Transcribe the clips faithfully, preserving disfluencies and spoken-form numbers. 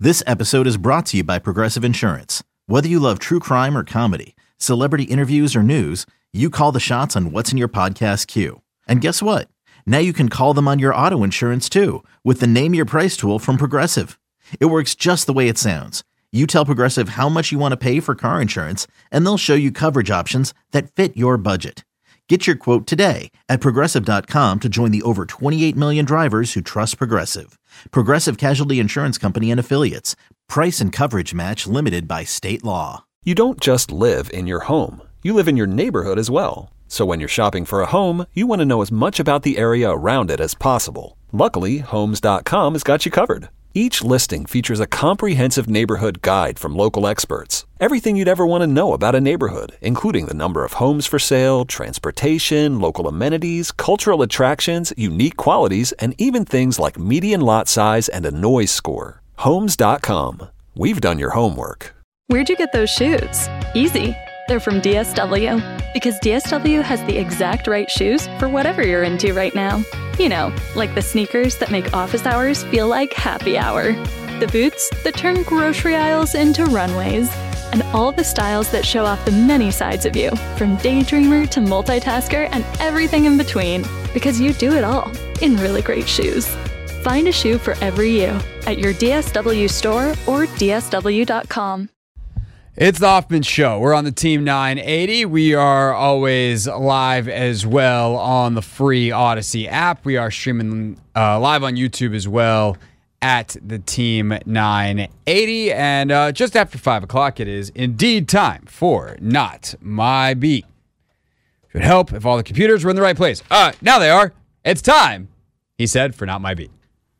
This episode is brought to you by Progressive Insurance. Whether you love true crime or comedy, celebrity interviews or news, you call the shots on what's in your podcast queue. And guess what? Now you can call them on your auto insurance too with the Name Your Price tool from Progressive. It works just the way it sounds. You tell Progressive how much you want to pay for car insurance, and they'll show you coverage options that fit your budget. Get your quote today at Progressive dot com to join the over twenty-eight million drivers who trust Progressive. Progressive Casualty Insurance Company and Affiliates. Price and coverage match limited by state law. You don't just live in your home. You live in your neighborhood as well. So when you're shopping for a home, you want to know as much about the area around it as possible. Luckily, Homes dot com has got you covered. Each listing features a comprehensive neighborhood guide from local experts. Everything you'd ever want to know about a neighborhood, including the number of homes for sale, transportation, local amenities, cultural attractions, unique qualities, and even things like median lot size and a noise score. Homes dot com. We've done your homework. Where'd you get those shoes? Easy. They're from D S W. Because D S W has the exact right shoes for whatever you're into right now. You know, like the sneakers that make office hours feel like happy hour. The boots that turn grocery aisles into runways. And all the styles that show off the many sides of you, from daydreamer to multitasker and everything in between. Because you do it all in really great shoes. Find a shoe for every you at your D S W store or D S W dot com. It's the Hoffman Show. We're on the Team nine eighty. We are always live as well on the free Odyssey app. We are streaming uh, live on YouTube as well at the Team nine eighty. And uh, just after five o'clock, it is indeed time for Not My Beat. It would help if all the computers were in the right place. Uh, now they are. It's time, he said, for Not My Beat.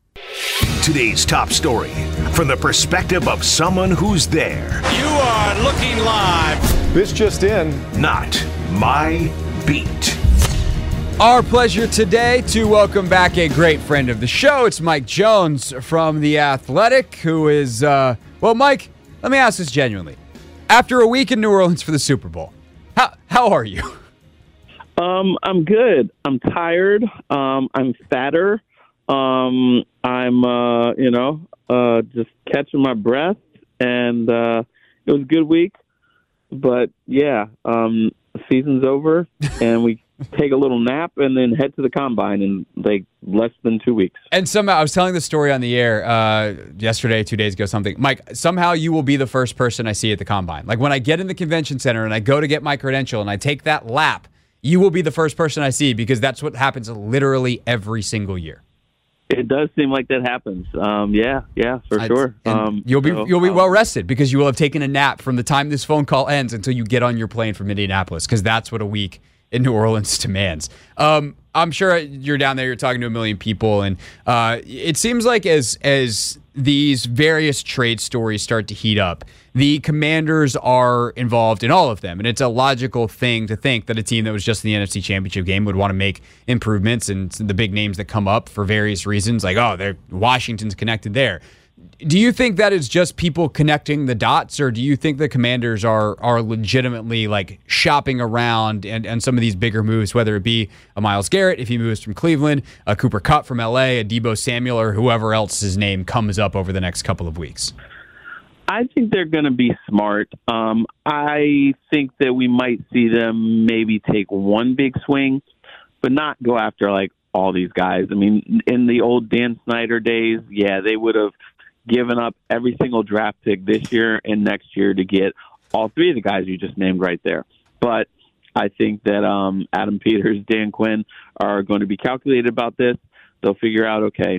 Today's top story from the perspective of someone who's there. You are looking live. This just in. Not My Beat. Our pleasure today to welcome back a great friend of the show. It's Mike Jones from The Athletic, who is, uh, well, Mike, let me ask this genuinely. After a week in New Orleans for the Super Bowl, how how are you? Um, I'm good. I'm tired. Um, I'm fatter. Um, I'm, uh, you know, uh, just catching my breath, and uh, it was a good week. But yeah, um, the season's over, and we take a little nap and then head to the combine in like less than two weeks. And somehow, I was telling the story on the air uh, yesterday, two days ago, something. Mike, somehow you will be the first person I see at the combine. Like when I get in the convention center and I go to get my credential and I take that lap, you will be the first person I see because that's what happens literally every single year. It does seem like that happens. Um, yeah, yeah, for I, sure. Um, you'll be so, you'll be um, well rested because you will have taken a nap from the time this phone call ends until you get on your plane from Indianapolis, because that's what a week in New Orleans demands. Um, I'm sure you're down there, you're talking to a million people, and uh, it seems like as as these various trade stories start to heat up, the Commanders are involved in all of them, and it's a logical thing to think that a team that was just in the N F C Championship game would want to make improvements, and the big names that come up for various reasons, like, oh, they're Washington's connected there. Do you think that is just people connecting the dots, or do you think the Commanders are are legitimately like shopping around and, and some of these bigger moves, whether it be a Myles Garrett if he moves from Cleveland, a Cooper Kupp from L A, a Deebo Samuel, or whoever else's name comes up over the next couple of weeks? I think they're going to be smart. Um, I think that we might see them maybe take one big swing, but not go after like all these guys. I mean, in the old Dan Snyder days, yeah, they would have given up every single draft pick this year and next year to get all three of the guys you just named right there. But I think that um, Adam Peters, Dan Quinn are going to be calculated about this. They'll figure out, okay,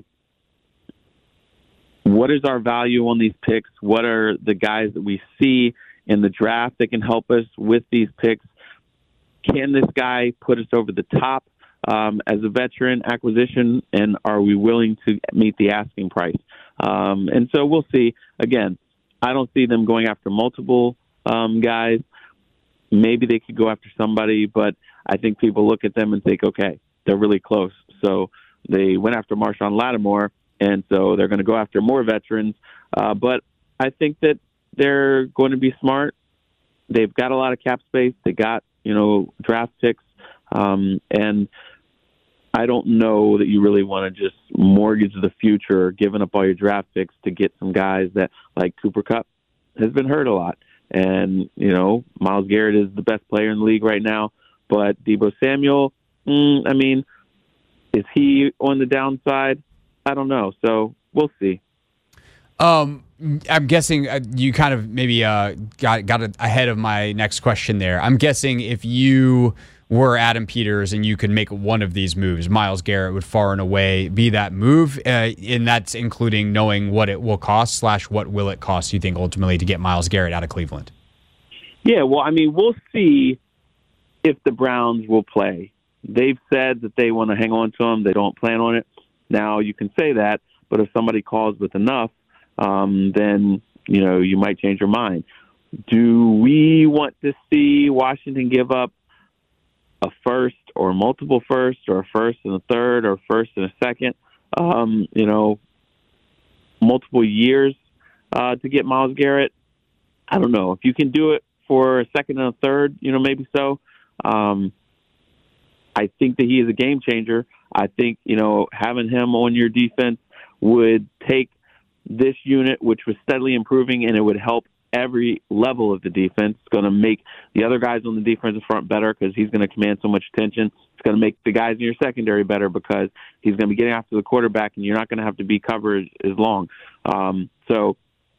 what is our value on these picks? What are the guys that we see in the draft that can help us with these picks? Can this guy put us over the top um, as a veteran acquisition, and are we willing to meet the asking price? Um, and so we'll see. Again, I don't see them going after multiple um, guys. Maybe they could go after somebody, but I think people look at them and think, okay, they're really close. So they went after Marshawn Lattimore, and so they're going to go after more veterans. Uh, but I think that they're going to be smart. They've got a lot of cap space. They got, you know, draft picks. Um, and I don't know that you really want to just mortgage the future, giving up all your draft picks to get some guys that, like Cooper Kupp, has been hurt a lot. And, you know, Myles Garrett is the best player in the league right now. But Deebo Samuel, mm, I mean, is he on the downside? I don't know. So we'll see. Um, I'm guessing uh, you kind of maybe uh, got got ahead of my next question there. I'm guessing if you were Adam Peters and you could make one of these moves, Myles Garrett would far and away be that move, uh, and that's including knowing what it will cost slash what will it cost, you think, ultimately, to get Myles Garrett out of Cleveland? Yeah, well, I mean, we'll see if the Browns will play. They've said that they want to hang on to him. They don't plan on it. Now, you can say that, but if somebody calls with enough, um, then, you know, you might change your mind. Do we want to see Washington give up a first or multiple firsts or a first and a third or a first and a second, um, you know, multiple years uh, to get Myles Garrett? I don't know. If you can do it for a second and a third, you know, maybe so. Um, I think that he is a game changer. I think, you know, having him on your defense would take this unit, which was steadily improving, and it would help every level of the defense. It's going to make the other guys on the defensive front better because he's going to command so much attention. It's going to make the guys in your secondary better because he's going to be getting after the quarterback, and you're not going to have to be covered as long. Um, so,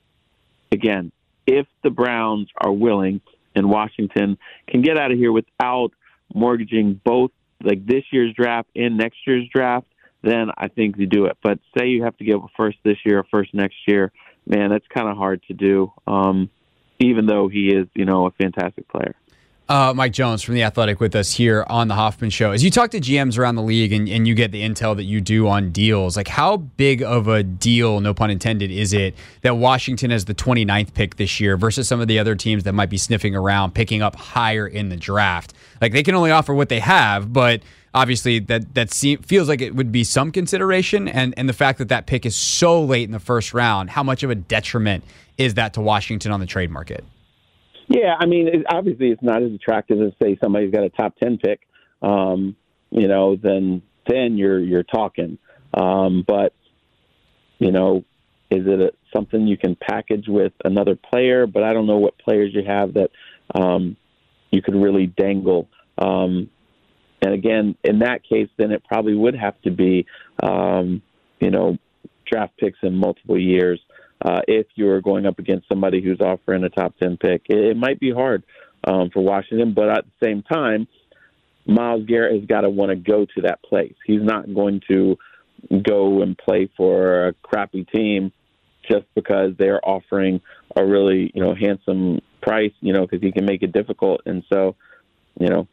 again, if the Browns are willing and Washington can get out of here without mortgaging both like this year's draft and next year's draft, then I think you do it. But say you have to give a first this year, a first next year, man, that's kind of hard to do, um, even though he is, you know, a fantastic player. Uh, Mike Jones from The Athletic with us here on The Hoffman Show. As you talk to G Ms around the league and, and you get the intel that you do on deals, like how big of a deal, no pun intended, is it that Washington has the twenty-ninth pick this year versus some of the other teams that might be sniffing around, picking up higher in the draft? Like they can only offer what they have, but obviously that that seem, feels like it would be some consideration. And, and the fact that that pick is so late in the first round, how much of a detriment is that to Washington on the trade market? Yeah, I mean, it, obviously it's not as attractive as, say, somebody's got a top ten pick, um, you know, then then you're you're talking. Um, but, you know, is it a, something you can package with another player? But I don't know what players you have that um, you could really dangle. Um, and, again, in that case, then it probably would have to be, um, you know, draft picks in multiple years. Uh, if you're going up against somebody who's offering a top ten pick, it, it might be hard um, for Washington. But at the same time, Myles Garrett has got to want to go to that place. He's not going to go and play for a crappy team just because they're offering a really, you know, handsome price, you know, because he can make it difficult. And so, you know,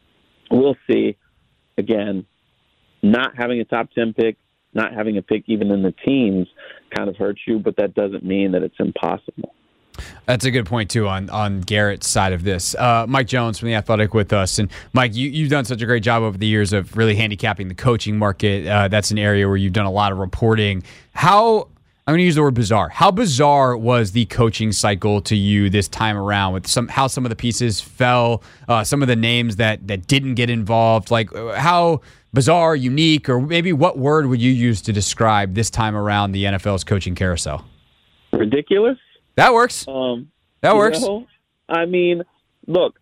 we'll see. Again, not having a top ten pick, not having a pick even in the teams kind of hurts you, but that doesn't mean that it's impossible. That's a good point, too, on, on Garrett's side of this. Uh, Mike Jones from The Athletic with us. And, Mike, you, you've done such a great job over the years of really handicapping the coaching market. Uh, that's an area where you've done a lot of reporting. How, I'm going to use the word bizarre. How bizarre was the coaching cycle to you this time around with some how some of the pieces fell, uh, some of the names that, that didn't get involved? Like, how bizarre, unique, or maybe what word would you use to describe this time around the N F L's coaching carousel? Ridiculous. That works. Um, that works. Know, I mean, look,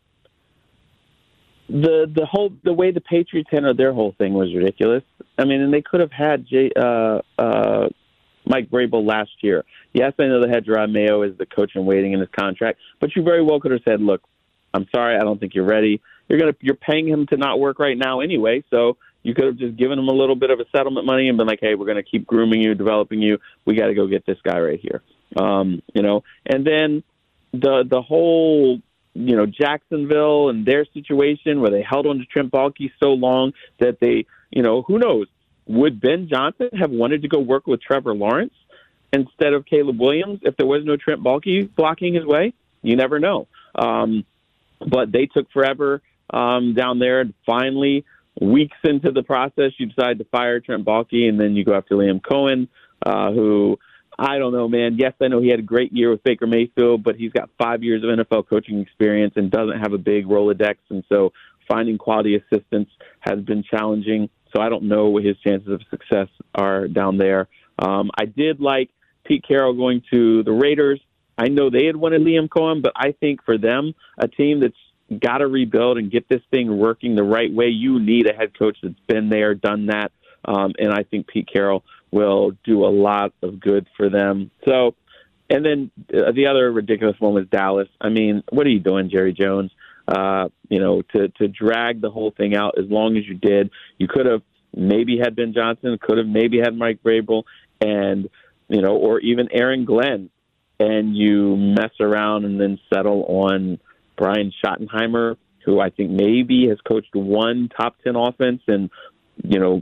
the the whole the way the Patriots handled their whole thing was ridiculous. I mean, and they could have had Jay, uh, uh, Mike Vrabel last year. Yes, I know they had Jerod Mayo as the coach in waiting in his contract, but you very well could have said, "Look, I'm sorry, I don't think you're ready. You're gonna you're paying him to not work right now anyway, so." You could have just given him a little bit of a settlement money and been like, hey, we're going to keep grooming you, developing you. We got to go get this guy right here. Um, you know, and then the the whole, you know, Jacksonville and their situation where they held on to Trent Baalke so long that they, you know, who knows, would Ben Johnson have wanted to go work with Trevor Lawrence instead of Caleb Williams if there was no Trent Baalke blocking his way? You never know. Um, but they took forever um, down there, and finally, weeks into the process, you decide to fire Trent Baalke, and then you go after Liam Cohen, uh, who, I don't know, man. Yes, I know he had a great year with Baker Mayfield, but he's got five years of N F L coaching experience and doesn't have a big Rolodex, and so finding quality assistants has been challenging. so I don't know what his chances of success are down there. Um, I did like Pete Carroll going to the Raiders. I know they had wanted Liam Cohen, but I think for them, a team that's got to rebuild and get this thing working the right way, you need a head coach that's been there, done that, um, and I think Pete Carroll will do a lot of good for them. So, and then uh, the other ridiculous one was Dallas. I mean, what are you doing, Jerry Jones? Uh, you know, to, to drag the whole thing out as long as you did. You could have maybe had Ben Johnson, could have maybe had Mike Vrabel, and, you know, or even Aaron Glenn, and you mess around and then settle on Brian Schottenheimer, who I think maybe has coached one top ten offense in, you know,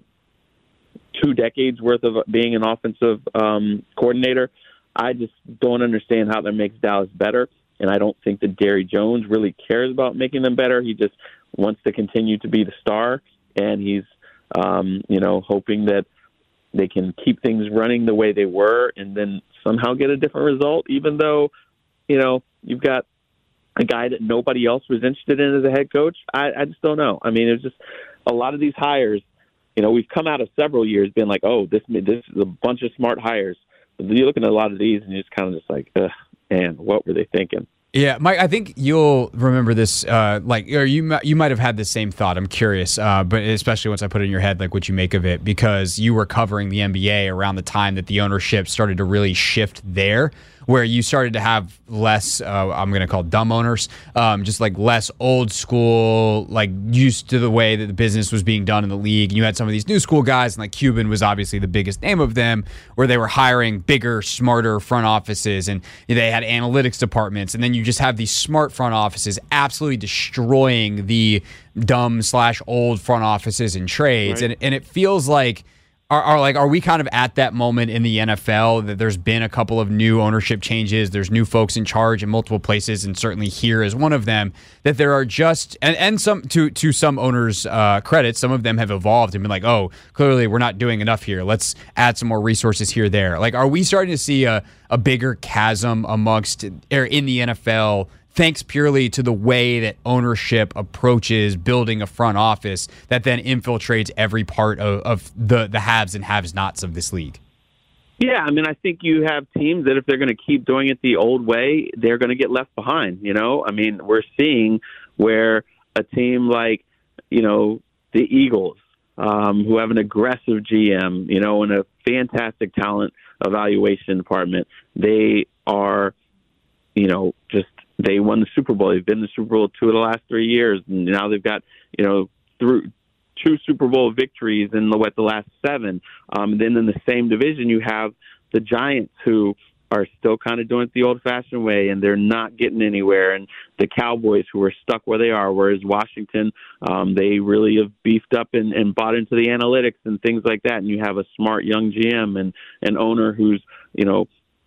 two decades worth of being an offensive um, coordinator. I just don't understand how that makes Dallas better. And I don't think that Jerry Jones really cares about making them better. He just wants to continue to be the star, and he's, um, you know, hoping that they can keep things running the way they were and then somehow get a different result, even though, you know, you've got a guy that nobody else was interested in as a head coach. I, I just don't know. I mean, it's just a lot of these hires, you know, we've come out of several years being like, oh, this, this is a bunch of smart hires. But you're looking at a lot of these and you're just kind of just like, ugh, man, what were they thinking? Yeah, Mike, I think you'll remember this, uh, like, or you you might have had the same thought. I'm curious, uh, but especially once I put it in your head, like what you make of it, because you were covering the N B A around the time that the ownership started to really shift there, where you started to have less, uh, I'm going to call dumb owners, um, just like less old school, like used to the way that the business was being done in the league. And you had some of these new school guys, and like Cuban was obviously the biggest name of them, where they were hiring bigger, smarter front offices, and they had analytics departments. And then you just have these smart front offices absolutely destroying the dumb slash old front offices and trades. Right. And, and it feels like, Are, are like are we kind of at that moment in the N F L that there's been a couple of new ownership changes, there's new folks in charge in multiple places, and certainly here is one of them, that there are just and, and some to to some owners' uh, credit, some of them have evolved and been like, oh, clearly we're not doing enough here. Let's add some more resources here there. Like, are we starting to see a, a bigger chasm amongst or in the N F L? Thanks purely to the way that ownership approaches building a front office that then infiltrates every part of, of the, the haves and have-nots of this league. Yeah, I mean, I think you have teams that if they're going to keep doing it the old way, they're going to get left behind, you know? I mean, we're seeing where a team like, you know, the Eagles, um, who have an aggressive G M, you know, and a fantastic talent evaluation department, they are, you know, just they won the Super Bowl. They've been in the Super Bowl two of the last three years, and now they've got, you know, through two Super Bowl victories in the, what, the last seven. Um, then in the same division, you have the Giants, who are still kind of doing it the old-fashioned way, and they're not getting anywhere, and the Cowboys, who are stuck where they are, whereas Washington, um, they really have beefed up and, and bought into the analytics and things like that, and you have a smart young G M and an owner who's, you know,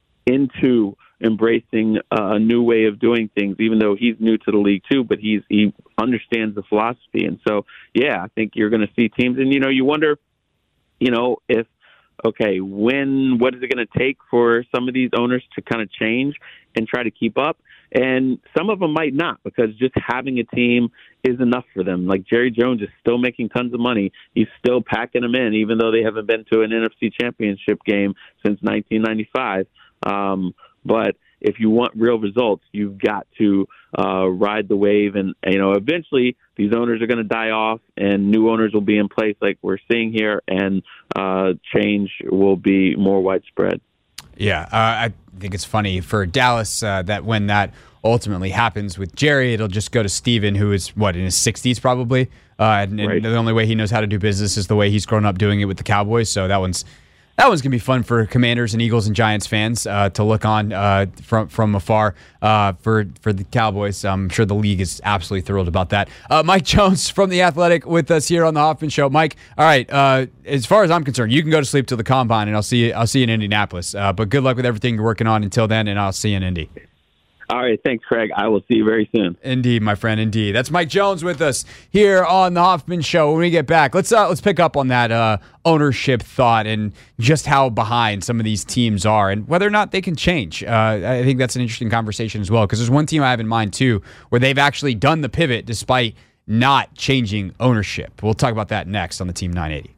into embracing a new way of doing things, even though he's new to the league too, but he's he understands the philosophy. And so, yeah, I think you're going to see teams, and, you know, you wonder, you know, if, okay, when, what is it going to take for some of these owners to kind of change and try to keep up? And some of them might not, because just having a team is enough for them. Like Jerry Jones is still making tons of money. He's still packing them in, even though they haven't been to an N F C championship game since nineteen ninety-five. Um, But if you want real results, you've got to uh, ride the wave. And, you know, eventually these owners are going to die off and new owners will be in place like we're seeing here, and uh, change will be more widespread. Yeah, uh, I think it's funny for Dallas uh, that when that ultimately happens with Jerry, it'll just go to Steven, who is, what, in his sixties probably? Uh, and, and right. The only way he knows how to do business is the way he's grown up doing it with the Cowboys. So that one's That one's going to be fun for Commanders and Eagles and Giants fans uh, to look on uh, from from afar uh, for, for the Cowboys. I'm sure the league is absolutely thrilled about that. Uh, Mike Jones from The Athletic with us here on The Hoffman Show. Mike, all right, uh, as far as I'm concerned, you can go to sleep till the Combine, and I'll see you, I'll see you in Indianapolis. Uh, but good luck with everything you're working on until then, and I'll see you in Indy. All right, thanks, Craig. I will see you very soon. Indeed, my friend, indeed. That's Mike Jones with us here on The Hoffman Show. When we get back, let's uh, let's pick up on that uh, ownership thought and just how behind some of these teams are and whether or not they can change. Uh, I think that's an interesting conversation as well, because there's one team I have in mind, too, where they've actually done the pivot despite not changing ownership. We'll talk about that next on the Team nine eighty.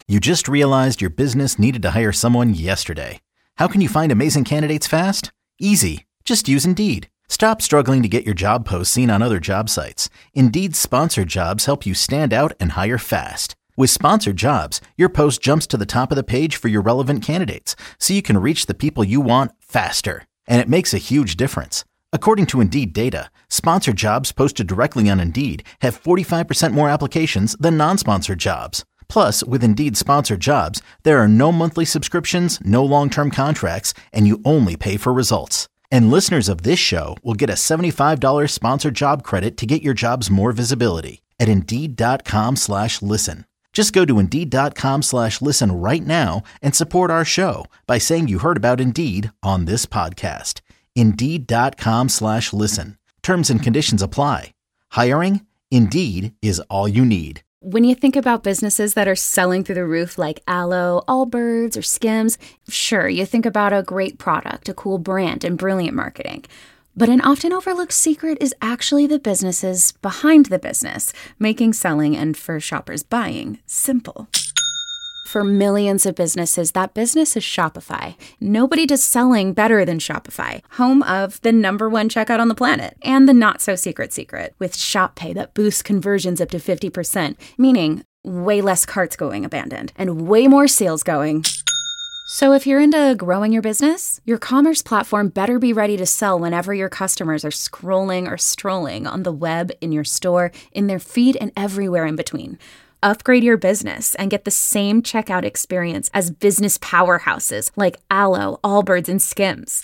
You just realized your business needed to hire someone yesterday. How can you find amazing candidates fast? Easy. Just use Indeed. Stop struggling to get your job posts seen on other job sites. Indeed's sponsored jobs help you stand out and hire fast. With sponsored jobs, your post jumps to the top of the page for your relevant candidates, so you can reach the people you want faster. And it makes a huge difference. According to Indeed data, sponsored jobs posted directly on Indeed have forty-five percent more applications than non-sponsored jobs. Plus, with Indeed sponsored jobs, there are no monthly subscriptions, no long-term contracts, and you only pay for results. And listeners of this show will get a seventy-five dollars sponsored job credit to get your jobs more visibility at Indeed.com slash listen. Just go to Indeed.com slash listen right now and support our show by saying you heard about Indeed on this podcast. Indeed.com slash listen. Terms and conditions apply. Hiring? Indeed is all you need. When you think about businesses that are selling through the roof like Aloe, Allbirds, or Skims, sure, you think about a great product, a cool brand, and brilliant marketing. But an often overlooked secret is actually the businesses behind the business, making selling and, for shoppers, buying simple. For millions of businesses, that business is Shopify. Nobody does selling better than Shopify, home of the number one checkout on the planet and the not-so-secret secret with Shop Pay that boosts conversions up to fifty percent, meaning way less carts going abandoned and way more sales going. So if you're into growing your business, your commerce platform better be ready to sell whenever your customers are scrolling or strolling on the web, in your store, in their feed, and everywhere in between. Upgrade your business and get the same checkout experience as business powerhouses like Aloe, Allbirds, and Skims.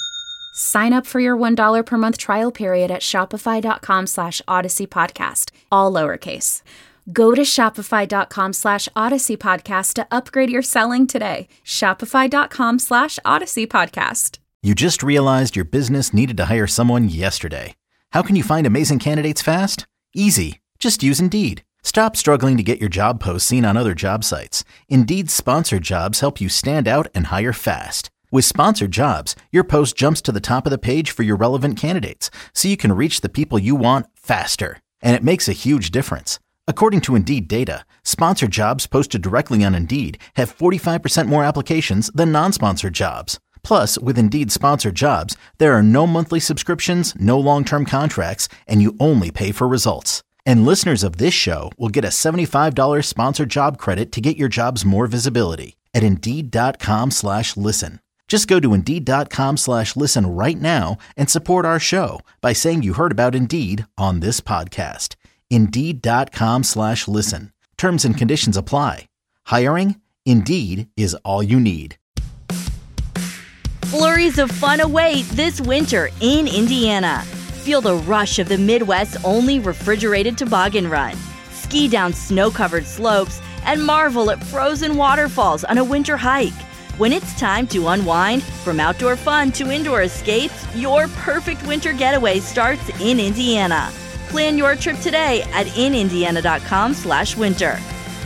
Sign up for your one dollar per month trial period at shopify.com slash Odyssey Podcast, all lowercase. Go to shopify.com slash Odyssey Podcast to upgrade your selling today. Shopify.com slash Odyssey Podcast. You just realized your business needed to hire someone yesterday. How can you find amazing candidates fast? Easy. Just use Indeed. Stop struggling to get your job posts seen on other job sites. Indeed's sponsored jobs help you stand out and hire fast. With sponsored jobs, your post jumps to the top of the page for your relevant candidates, so you can reach the people you want faster. And it makes a huge difference. According to Indeed data, sponsored jobs posted directly on Indeed have forty-five percent more applications than non-sponsored jobs. Plus, with Indeed sponsored jobs, there are no monthly subscriptions, no long-term contracts, and you only pay for results. And listeners of this show will get a seventy-five dollars sponsored job credit to get your jobs more visibility at Indeed.com slash listen. Just go to Indeed.com slash listen right now and support our show by saying you heard about Indeed on this podcast. Indeed.com slash listen. Terms and conditions apply. Hiring? Indeed is all you need. Flurries of fun await this winter in Indiana. Feel the rush of the Midwest's only refrigerated toboggan run. Ski down snow-covered slopes and marvel at frozen waterfalls on a winter hike. When it's time to unwind, from outdoor fun to indoor escapes, your perfect winter getaway starts in Indiana. Plan your trip today at inindiana.com slash winter.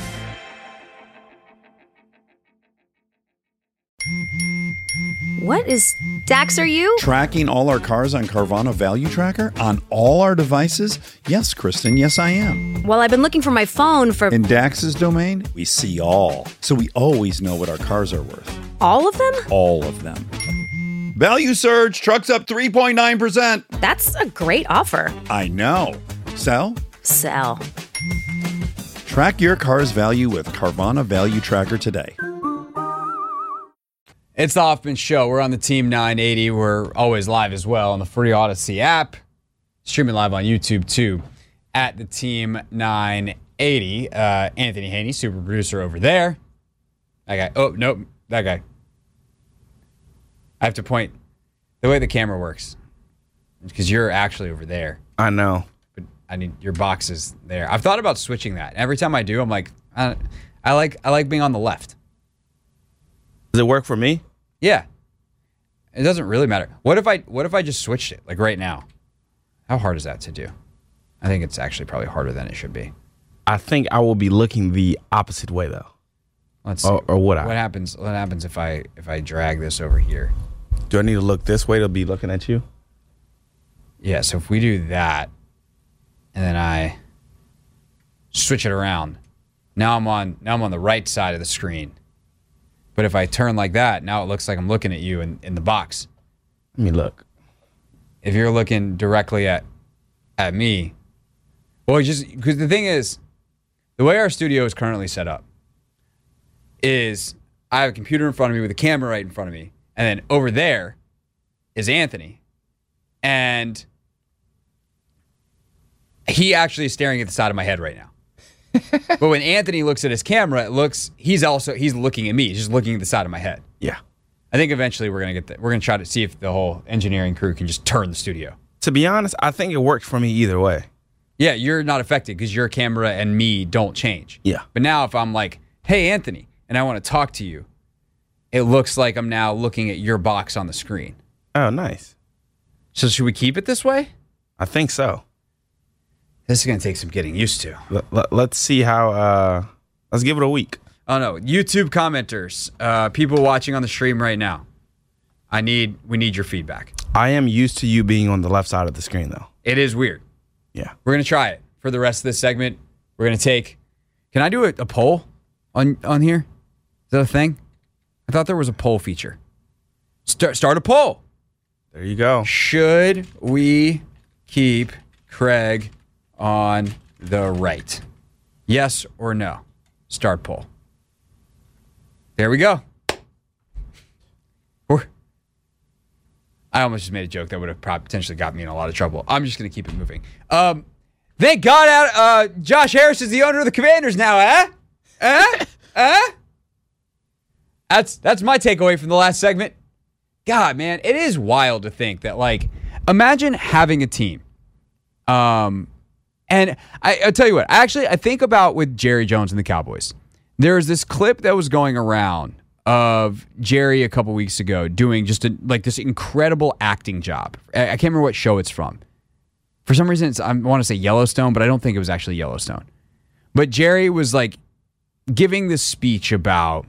What is Dax, are you? Tracking all our cars on Carvana Value Tracker on all our devices? Yes, Kristen, yes I am. Well, I've been looking for my phone for... In Dax's domain, we see all. So we always know what our cars are worth. All of them? All of them. Value surge, trucks up three point nine percent. That's a great offer. I know. Sell? Sell. Track your car's value with Carvana Value Tracker today. It's the Hoffman Show. We're on the Team nine eighty. We're always live as well on the free Odyssey app. Streaming live on YouTube, too, at the Team nine eighty. Uh, Anthony Haney, super producer over there. That guy. Oh, nope. That guy. I have to point the way the camera works. Because you're actually over there. I know. But I need your box is there. I've thought about switching that. Every time I do, I'm like, I, I like I like being on the left. Does it work for me? Yeah. It doesn't really matter. What if I what if I just switched it, like right now? How hard is that to do? I think it's actually probably harder than it should be. I think I will be looking the opposite way though. Let's see. Or, or would I? What happens what happens if I if I drag this over here? Do I need to look this way to be looking at you? Yeah, so if we do that and then I switch it around, Now I'm on now I'm on the right side of the screen. But if I turn like that, now it looks like I'm looking at you in, in the box. Let me look. If you're looking directly at at me, well, just because the thing is, the way our studio is currently set up is I have a computer in front of me with a camera right in front of me, and then over there is Anthony, and he actually is staring at the side of my head right now. But when Anthony looks at his camera, it looks he's also he's looking at me. He's just looking at the side of my head. Yeah. I think eventually we're gonna get that. We're gonna try to see if the whole engineering crew can just turn the studio. To be honest, I think it worked for me either way. Yeah, you're not affected because your camera and me don't change. Yeah. But now if I'm like, hey, Anthony, and I want to talk to you, it looks like I'm now looking at your box on the screen. Oh, nice. So should we keep it this way? I think so. This is going to take some getting used to. Let, let, let's see how, uh, let's give it a week. Oh, no. YouTube commenters, uh, people watching on the stream right now, I need, we need your feedback. I am used to you being on the left side of the screen, though. It is weird. Yeah. We're going to try it for the rest of this segment. We're going to take, can I do a, a poll on, on here? Is that a thing? I thought there was a poll feature. Start, start a poll. There you go. Should we keep Craig on the right? Yes or no? Start poll. There we go. We're, I almost just made a joke that would have probably potentially got me in a lot of trouble. I'm just going to keep it moving. Um, thank God uh, Josh Harris is the owner of the Commanders now, eh? Eh? Eh? That's, that's my takeaway from the last segment. God, man, it is wild to think that, like, imagine having a team. Um, and I, I'll tell you what, actually, I think about with Jerry Jones and the Cowboys. There's this clip that was going around of Jerry a couple weeks ago doing just a, like this incredible acting job. I, I can't remember what show it's from. For some reason, it's, I want to say Yellowstone, but I don't think it was actually Yellowstone. But Jerry was like giving this speech about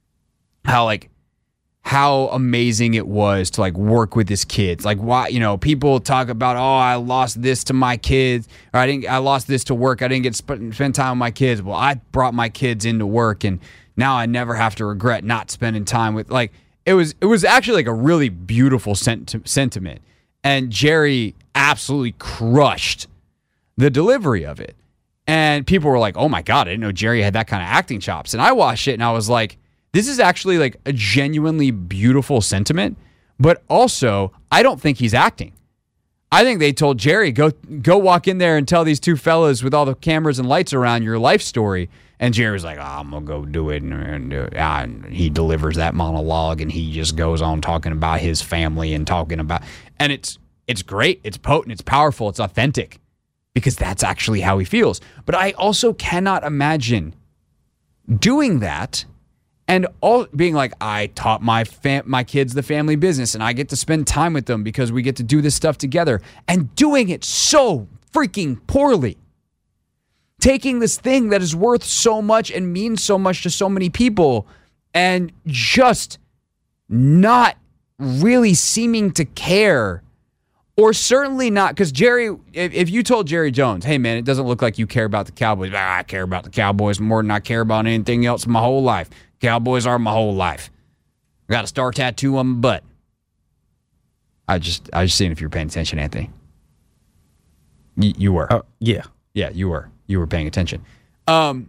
how like how amazing it was to like work with his kids. Like why, you know, people talk about, oh, I lost this to my kids, or I didn't, I lost this to work. I didn't get to sp- spend time with my kids. Well, I brought my kids into work, and now I never have to regret not spending time with. Like it was, it was actually like a really beautiful sent- sentiment, and Jerry absolutely crushed the delivery of it. And people were like, oh my God, I didn't know Jerry had that kind of acting chops. And I watched it and I was like, this is actually like a genuinely beautiful sentiment, but also I don't think he's acting. I think they told Jerry, go go walk in there and tell these two fellas with all the cameras and lights around your life story. And Jerry was like, oh, I'm going to go do it. And, and, uh, and he delivers that monologue and he just goes on talking about his family and talking about, and it's it's great. It's potent. It's powerful. It's authentic because that's actually how he feels. But I also cannot imagine doing that and all being like, I taught my fam- my kids the family business and I get to spend time with them because we get to do this stuff together, and doing it so freaking poorly. Taking this thing that is worth so much and means so much to so many people and just not really seeming to care, or certainly not, because Jerry, if, if you told Jerry Jones, hey man, it doesn't look like you care about the Cowboys. Ah, I care about the Cowboys more than I care about anything else in my whole life. Cowboys are my whole life. I got a star tattoo on my butt. I just, I was just seeing if you were paying attention, Anthony. Y- you were. Uh, yeah. Yeah, you were. You were paying attention. Um,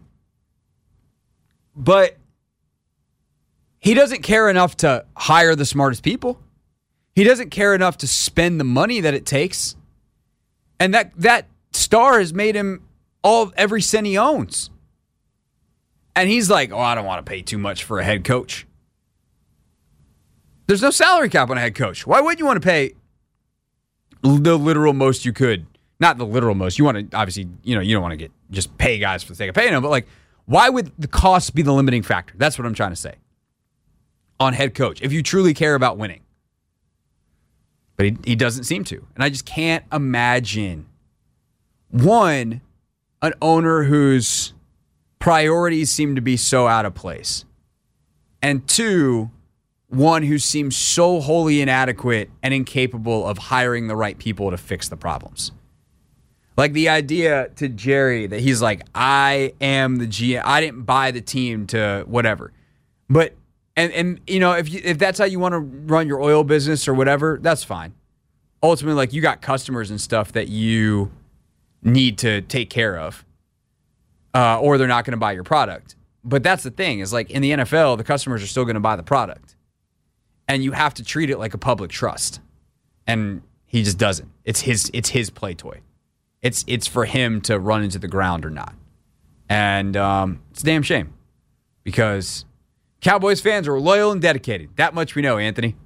but he doesn't care enough to hire the smartest people. He doesn't care enough to spend the money that it takes. And that that star has made him all every cent he owns. And he's like, oh, I don't want to pay too much for a head coach. There's no salary cap on a head coach. Why would you want to pay the literal most you could? Not the literal most. You want to, obviously, you know, you don't want to get just pay guys for the sake of paying them, but like, why would the cost be the limiting factor? That's what I'm trying to say. On head coach, if you truly care about winning. But he, he doesn't seem to. And I just can't imagine, one, an owner whose priorities seem to be so out of place. And two, one who seems so wholly inadequate and incapable of hiring the right people to fix the problems. Like the idea to Jerry that he's like, I am the G M. I didn't buy the team to whatever. But, and, and you know, if you, if that's how you want to run your oil business or whatever, that's fine. Ultimately, like you got customers and stuff that you need to take care of, uh, or they're not going to buy your product. But that's the thing is like in the N F L, the customers are still going to buy the product. And you have to treat it like a public trust. And he just doesn't. It's his, it's his play toy. It's it's for him to run into the ground or not. And um, it's a damn shame because Cowboys fans are loyal and dedicated. That much we know, Anthony.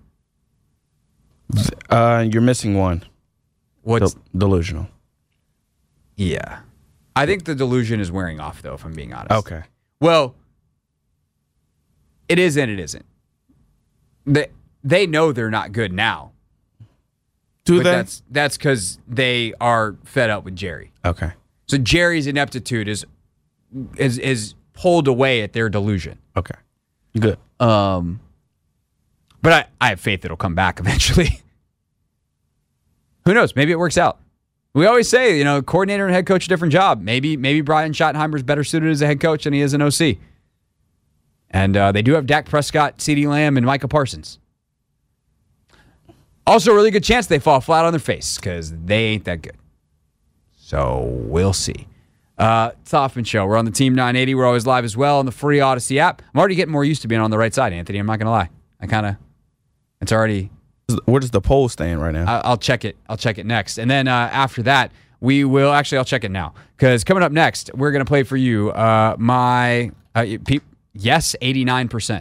Uh, you're missing one. What's Del- delusional? Yeah. I think the delusion is wearing off, though, if I'm being honest. Okay. Well, it is and it isn't. They, they know they're not good now. Do but they? That's that's because they are fed up with Jerry. Okay. So Jerry's ineptitude is is is pulled away at their delusion. Okay. Good. Um, but I, I have faith it'll come back eventually. Who knows? Maybe it works out. We always say, you know, coordinator and head coach, different job. Maybe maybe Brian Schottenheimer's better suited as a head coach than he is an O C. And uh, they do have Dak Prescott, CeeDee Lamb, and Micah Parsons. Also, a really good chance they fall flat on their face because they ain't that good. So we'll see. Uh, it's the Hoffman Show. We're on the Team nine eighty. We're always live as well on the free Odyssey app. I'm already getting more used to being on the right side, Anthony. I'm not going to lie. I kind of, it's already. Where does the poll stand right now? I, I'll check it. I'll check it next. And then uh, after that, we will, actually, I'll check it now. Because coming up next, we're going to play for you uh, my, uh, pe- yes, eighty-nine percent.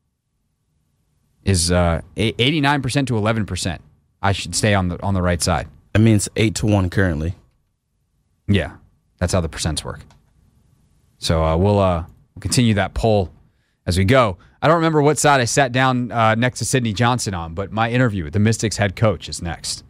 Is uh, eighty-nine percent to eleven percent. I should stay on the on the right side. That means eight to one currently. Yeah, that's how the percents work. So uh, we'll uh, we'll continue that poll as we go. I don't remember what side I sat down uh, next to Sidney Johnson on, but my interview with the Mystics head coach is next.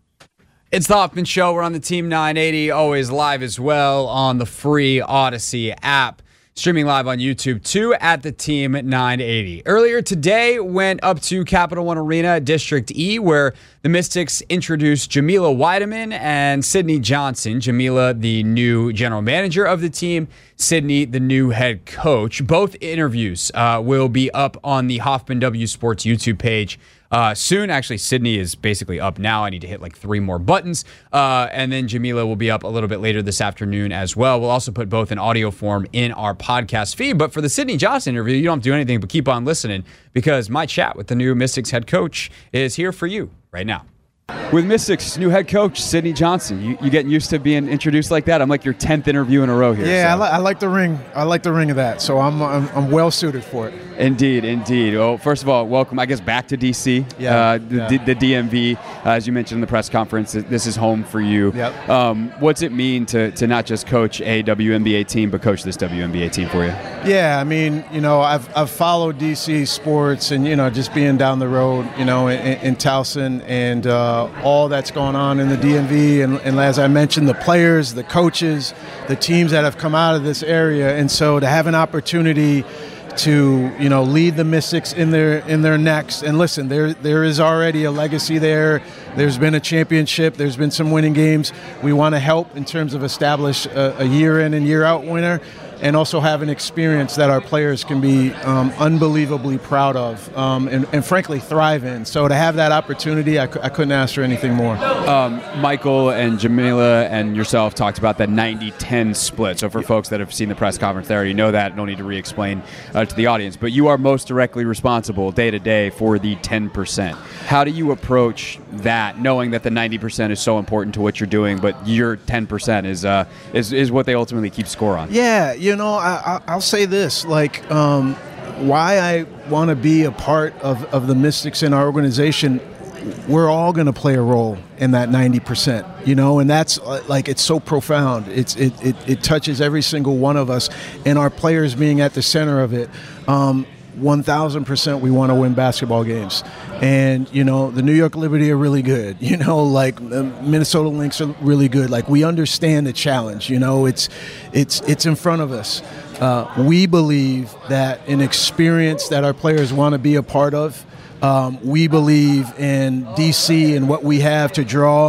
It's the Hoffman Show. We're on the Team nine eighty, always live as well on the free Odyssey app. Streaming live on YouTube, too, at the Team nine eighty. Earlier today, went up to Capital One Arena, District E, where the Mystics introduced Jamila Weideman and Sidney Johnson. Jamila, the new general manager of the team. Sidney, the new head coach. Both interviews uh, will be up on the Hoffman W Sports YouTube page Uh, soon. Actually, Sidney is basically up now. I need to hit like three more buttons. Uh, and then Jamila will be up a little bit later this afternoon as well. We'll also put both in audio form in our podcast feed. But for the Sidney Johnson interview, you don't have to do anything but keep on listening because my chat with the new Mystics head coach is here for you right now. With Mystics, new head coach, Sidney Johnson. You, you getting used to being introduced like that? I'm like your tenth interview in a row here. Yeah, so. I, li- I like the ring. I like the ring of that. So I'm I'm, I'm well suited for it. Indeed, indeed. Well, first of all, welcome, I guess, back to D C. Yeah, uh, the, yeah. D- the D M V, uh, as you mentioned in the press conference, this is home for you. Yep. Um, what's it mean to to not just coach a W N B A team, but coach this W N B A team for you? Yeah, I mean, you know, I've I've followed D C sports, and you know, just being down the road, you know, in, in Towson, and uh, all that's going on in the D M V, and, and as I mentioned, the players, the coaches, the teams that have come out of this area, and so to have an opportunity to, you know, lead the Mystics in their in their next. And listen, there there is already a legacy there. There's been a championship. There's been some winning games. We want to help in terms of establish a, a year in and year out winner, and also have an experience that our players can be um, unbelievably proud of um, and, and frankly thrive in. So to have that opportunity, I, c- I couldn't ask for anything more. Um, Michael and Jamila and yourself talked about the ninety ten split. So for folks that have seen the press conference, they already know that. No need to re-explain uh, to the audience. But you are most directly responsible day to day for the ten percent. How do you approach that, knowing that the ninety percent is so important to what you're doing, but your ten percent is uh, is, is what they ultimately keep score on? Yeah, you know, I, I, I'll say this, like, um, why I want to be a part of, of the Mystics in our organization, we're all going to play a role in that ninety percent, you know, and that's uh, like, it's so profound. It's it, it, it touches every single one of us, and our players being at the center of it. Um, one thousand percent we want to win basketball games. And, you know, the New York Liberty are really good. You know, like the Minnesota Lynx are really good. Like, we understand the challenge. You know, it's it's it's in front of us. Uh, we believe that an experience that our players want to be a part of. Um, we believe in D C and what we have to draw.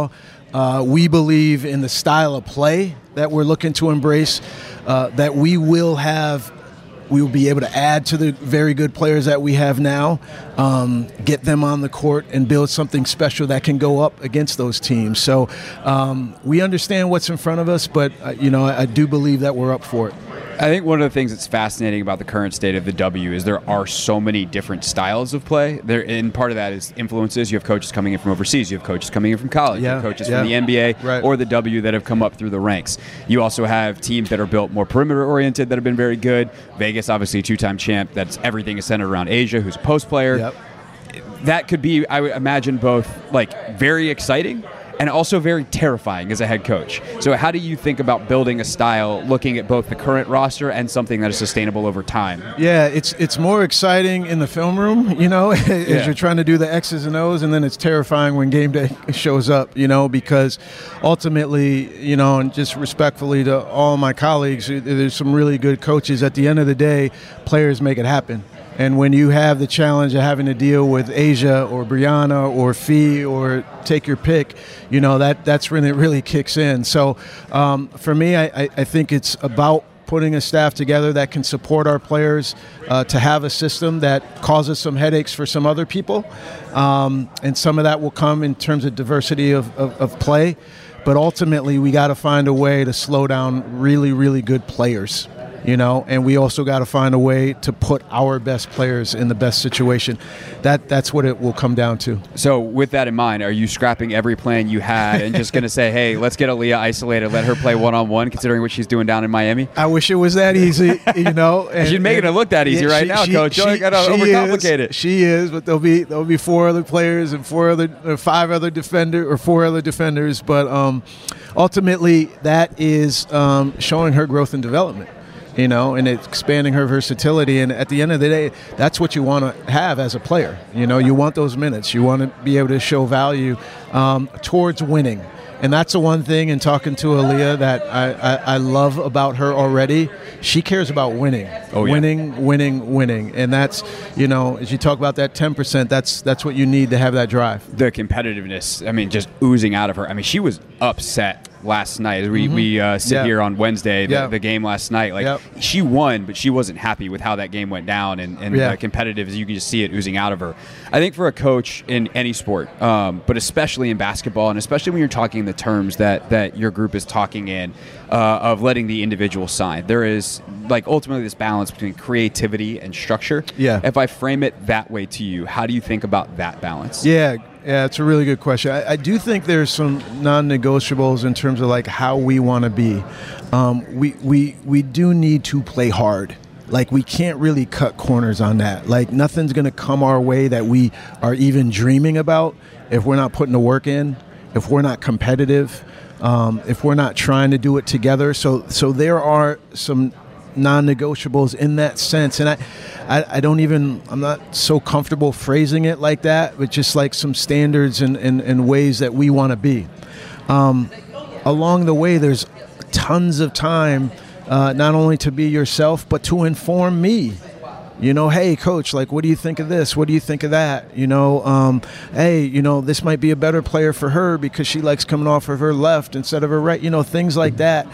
Uh, we believe in the style of play that we're looking to embrace, uh, that we will have we will be able to add to the very good players that we have now, um, get them on the court and build something special that can go up against those teams. So um, we understand what's in front of us, but uh, you know, I, I do believe that we're up for it. I think one of the things that's fascinating about the current state of the W is there are so many different styles of play. There, and part of that is influences. You have coaches coming in from overseas. You have coaches coming in from college. Yeah, you have coaches yeah. from the N B A Right. or the W that have come up through the ranks. You also have teams that are built more perimeter-oriented that have been very good. Vegas, obviously, a two-time champ. That's everything is centered around Asia, who's a post player. Yep. That could be, I would imagine, both like very exciting and also very terrifying as a head coach. So how do you think about building a style looking at both the current roster and something that is sustainable over time? Yeah, it's it's more exciting in the film room, you know, as Yeah. you're trying to do the X's and O's, and then it's terrifying when game day shows up, you know, because ultimately, you know, and just respectfully to all my colleagues, there's some really good coaches. At the end of the day, players make it happen. And when you have the challenge of having to deal with Asia or Brianna or Fee or take your pick, you know, that that's when it really kicks in. So um, for me, I, I, I think it's about putting a staff together that can support our players, uh, to have a system that causes some headaches for some other people. Um, and some of that will come in terms of diversity of, of, of play. But ultimately, we got to find a way to slow down really, really good players. You know, and we also got to find a way to put our best players in the best situation. That that's what it will come down to. So with that in mind, are you scrapping every plan you had and just going to say, hey, let's get Aaliyah isolated, let her play one-on-one, considering what she's doing down in Miami? I wish it was that easy, you know. And, She's making and, it look that easy yeah, right she, now, she, Coach. She, You got to she overcomplicate is, it. She is, but there'll be there'll be four other players and four other or five other defender or four other defenders. But um, ultimately, that is um, showing her growth and development. You know, and expanding her versatility. And at the end of the day, that's what you want to have as a player. You know, you want those minutes. You want to be able to show value um, towards winning. And that's the one thing in talking to Aaliyah that I, I, I love about her already. She cares about winning. Oh, yeah. Winning, winning, winning. And that's, you know, as you talk about that ten percent, that's that's what you need to have that drive. The competitiveness, I mean, just oozing out of her. I mean, she was upset last night as we, Mm-hmm. we uh, sit Yeah. here on Wednesday, the, Yeah. the game last night. Like, Yep. she won, but she wasn't happy with how that game went down. And, and Yeah. uh, competitive, as you can just see it oozing out of her. I think for a coach in any sport, um, but especially in basketball, and especially when you're talking the terms that, that your group is talking in, uh, of letting the individual shine, there is, like, ultimately this balance between creativity and structure. Yeah. If I frame it that way to you, how do you think about that balance? Yeah, yeah, it's a really good question. I, I do think there's some non-negotiables in terms of like how we want to be. Um, we we we do need to play hard. Like, we can't really cut corners on that. Like, nothing's going to come our way that we are even dreaming about if we're not putting the work in, if we're not competitive, um, if we're not trying to do it together. So so there are some non-negotiables in that sense, and I, I, I don't even, I'm not so comfortable phrasing it like that, but just like some standards and, and, and ways that we want to be. Um, along the way, there's tons of time, uh, not only to be yourself, but to inform me. You know, hey, coach, like, what do you think of this? What do you think of that? You know, um, hey, you know, this might be a better player for her because she likes coming off of her left instead of her right. You know, things like that.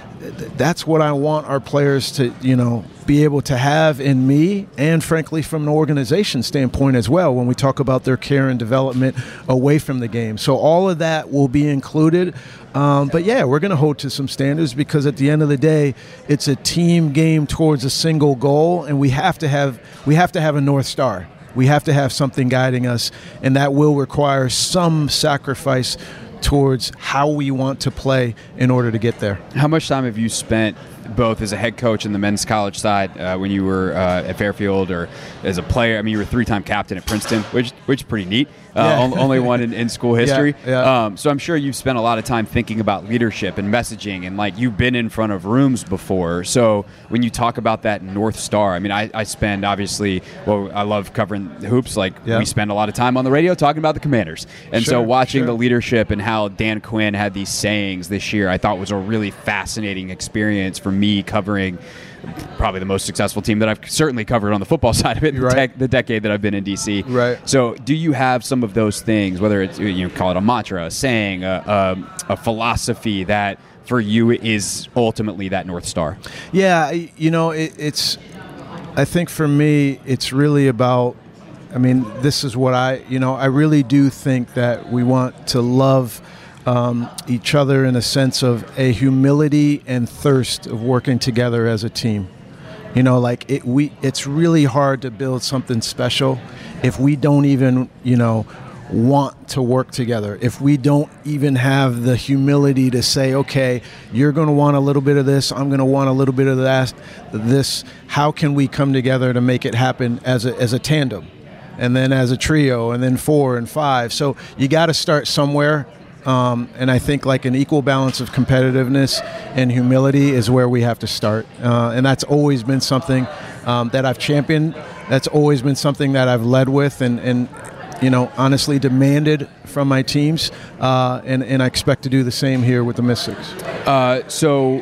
That's what I want our players to, you know, be able to have in me, and frankly from an organization standpoint as well, when we talk about their care and development away from the game. So all of that will be included. Um, but yeah, we're going to hold to some standards because at the end of the day, it's a team game towards a single goal, and we have to have we have to have a North Star. We have to have something guiding us, and that will require some sacrifice towards how we want to play in order to get there. How much time have you spent both as a head coach in the men's college side uh, when you were uh, at Fairfield, or as a player? I mean, you were a three-time captain at Princeton, which which is pretty neat. Uh, Yeah. on- only one in, in school history. Yeah, yeah. Um, so I'm sure you've spent a lot of time thinking about leadership and messaging, and like you've been in front of rooms before. So when you talk about that North Star, I mean, I, I spend obviously, well, I love covering hoops. Like Yeah. we spend a lot of time on the radio talking about the Commanders. And so Sure, watching sure. the leadership and how Dan Quinn had these sayings this year, I thought was a really fascinating experience for me covering probably the most successful team that I've certainly covered on the football side of it in the, Right. tech, the decade that I've been in D C. Right. So do you have some of those things, whether it's, you know, call it a mantra, a saying, a, a, a philosophy that for you is ultimately that North Star? Yeah, I- you know, it, it's, I think for me, it's really about, I mean, this is what I, you know, I really do think that we want to love um, each other in a sense of a humility and thirst of working together as a team. You know, like it, we, it's really hard to build something special if we don't even, you know, want to work together. If we don't even have the humility to say, okay, you're going to want a little bit of this, I'm going to want a little bit of that, this, how can we come together to make it happen as a, as a tandem? And then as a trio, and then four and five. So you got to start somewhere. Um, and I think like an equal balance of competitiveness and humility is where we have to start. Uh, and that's always been something um, that I've championed. That's always been something that I've led with and, and you know, honestly demanded from my teams. Uh, and, and I expect to do the same here with the Mystics. Uh, so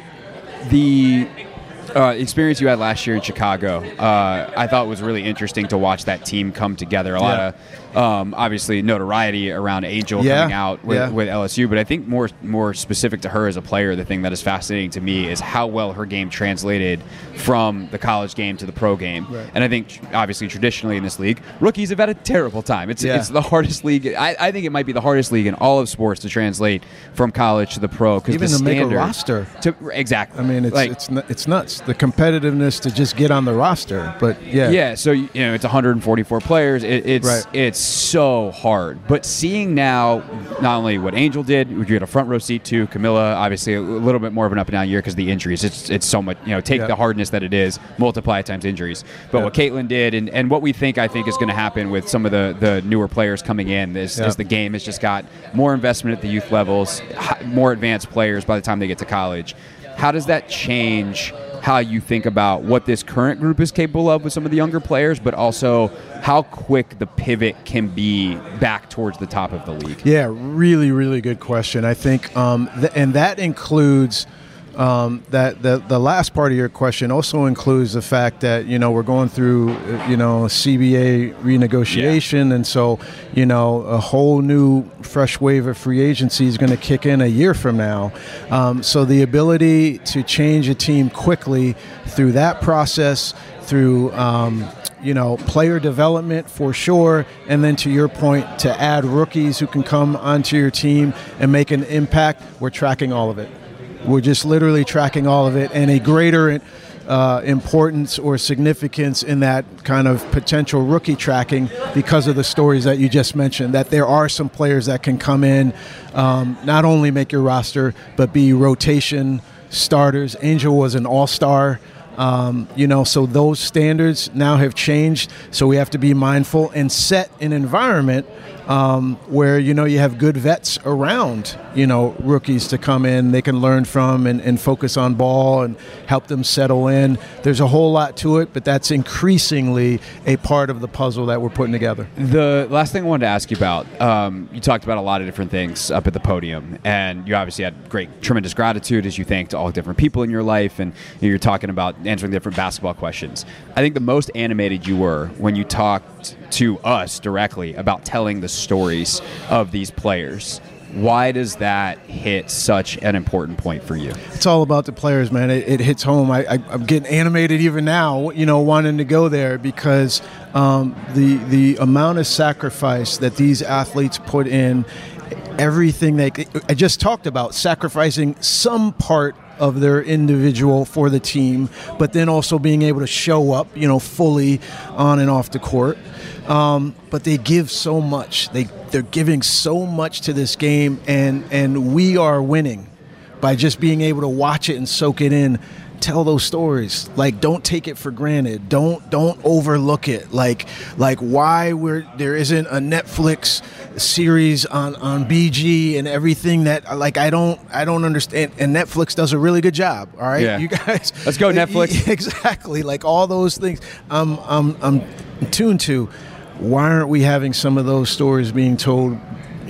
the uh, experience you had last year in Chicago, uh, I thought was really interesting to watch that team come together. A lot Yeah. of um, obviously notoriety around Angel Yeah. coming out with, Yeah. with L S U, but I think more more specific to her as a player, the thing that is fascinating to me is how well her game translated from the college game to the pro game. Right. And I think obviously traditionally in this league, rookies have had a terrible time. It's Yeah. it's the hardest league. I, I think it might be the hardest league in all of sports to translate from college to the pro because Even the to make a standard roster. To, exactly. I mean, it's like, it's nu- it's nuts. The competitiveness to just get on the roster. But yeah. Yeah, so you know it's one hundred forty-four players. It, it's Right. it's so hard. But seeing now not only what Angel did, we get a front row seat to Camilla. Obviously, a little bit more of an up and down year because the injuries. It's it's so much. You know, take Yeah. the hardness that it is, multiply it times injuries. But Yeah. what Caitlin did, and, and what we think I think is going to happen with some of the the newer players coming in, is, Yeah. is the game has just got more investment at the youth levels, hi- more advanced players by the time they get to college. How does that change how you think about what this current group is capable of with some of the younger players, but also how quick the pivot can be back towards the top of the league? Yeah, really, really good question. I think, um, th- and that includes um, that the the last part of your question also includes the fact that you know we're going through uh, you know C B A renegotiation, yeah. and so you know a whole new fresh wave of free agency is going to kick in a year from now. Um, so the ability to change a team quickly through that process, through um, you know, player development for sure, and then to your point, to add rookies who can come onto your team and make an impact, we're tracking all of it. We're just literally tracking all of it, and a greater uh, importance or significance in that kind of potential rookie tracking because of the stories that you just mentioned, that there are some players that can come in, um, not only make your roster, but be rotation starters. Angel was an all-star. Um, you know, so those standards now have changed. So we have to be mindful and set an environment um, where, you know, you have good vets around, you know, rookies to come in, they can learn from and, and focus on ball and help them settle in. There's a whole lot to it, but that's increasingly a part of the puzzle that we're putting together. The last thing I wanted to ask you about, um, you talked about a lot of different things up at the podium, and you obviously had great, tremendous gratitude as you thanked all different people in your life, and you're talking about answering different basketball questions. I think the most animated you were when you talked to us directly about telling the stories of these players. Why does that hit such an important point for you? It's all about the players, man. It, it hits home. I, I, I'm getting animated even now, you know, wanting to go there because um, the the amount of sacrifice that these athletes put in, everything they I just talked about, sacrificing some part of their individual for the team, but then also being able to show up, you know, fully on and off the court. Um, but they give so much. They they're giving so much to this game, and and we are winning by just being able to watch it and soak it in. Tell those stories. Like, don't take it for granted. Don't don't overlook it. Like like why we're there isn't a Netflix series on, on B G and everything that like I don't I don't understand. And Netflix does a really good job. All right, yeah. You guys. Let's go Netflix. Exactly. Like all those things. I'm I'm I'm tuned to. Why aren't we having some of those stories being told,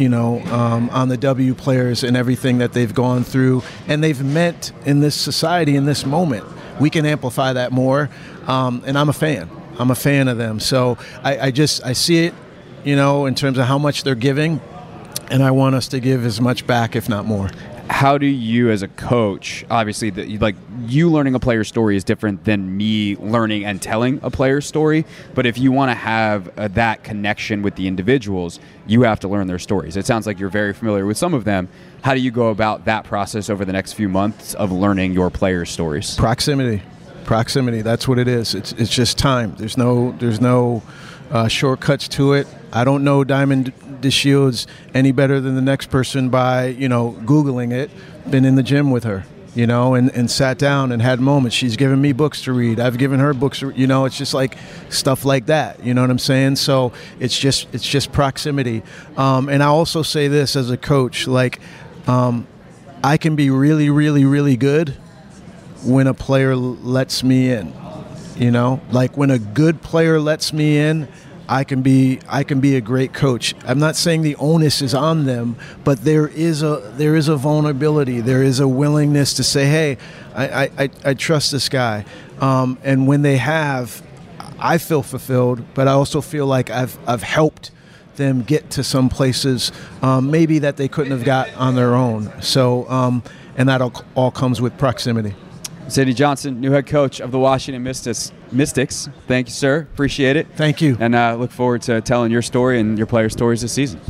you know, um, on the W players and everything that they've gone through and they've meant in this society in this moment. We can amplify that more, um, and I'm a fan. I'm a fan of them. So I, I just I see it, you know, in terms of how much they're giving, and I want us to give as much back, if not more. How do you, as a coach, obviously, the, like you learning a player's story is different than me learning and telling a player's story. But if you want to have uh, that connection with the individuals, you have to learn their stories. It sounds like you're very familiar with some of them. How do you go about that process over the next few months of learning your players' stories? Proximity, proximity. That's what it is. It's it's just time. There's no there's no uh, shortcuts to it. I don't know Diamond DeShields any better than the next person by, you know, Googling it. Been in the gym with her, you know, and, and sat down and had moments. She's given me books to read. I've given her books to read. You know, it's just like stuff like that. You know what I'm saying? So it's just it's just proximity. Um, and I also say this as a coach, like um, I can be really, really, really good when a player lets me in. You know, like when a good player lets me in, I can be I can be a great coach. I'm not saying the onus is on them, but there is a there is a vulnerability. There is a willingness to say, hey, I I, I trust this guy. Um, and when they have, I feel fulfilled, but I also feel like I've I've helped them get to some places um, maybe that they couldn't have got on their own. So um, and that all, all comes with proximity. Sidney Johnson, new head coach of the Washington Mystics. Mystics. Thank you, sir. Appreciate it. Thank you. And uh, look forward to telling your story and your player stories this season.